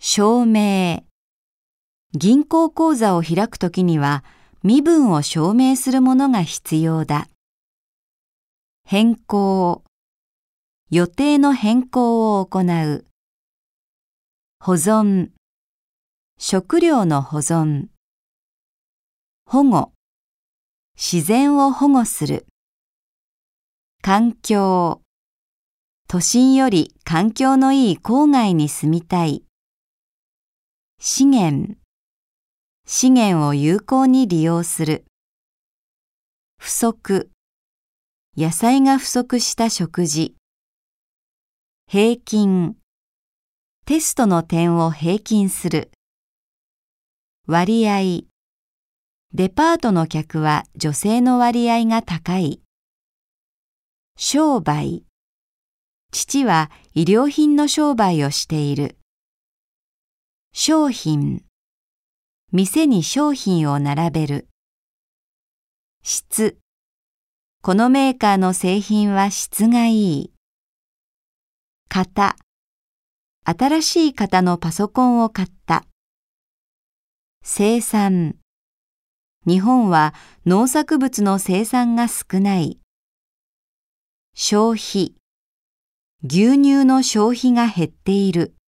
証明。銀行口座を開くときには身分を証明するものが必要だ。変更。予定の変更を行う。保存。食料の保存。保護。自然を保護する。環境。都心より環境のいい郊外に住みたい。資源。資源を有効に利用する。不足。野菜が不足した食事。平均。テストの点を平均する。割合。デパートの客は女性の割合が高い。商売。父は衣料品の商売をしている。商品。店に商品を並べる。質。このメーカーの製品は質がいい。型。新しい型のパソコンを買った。生産。日本は農作物の生産が少ない。消費。牛乳の消費が減っている。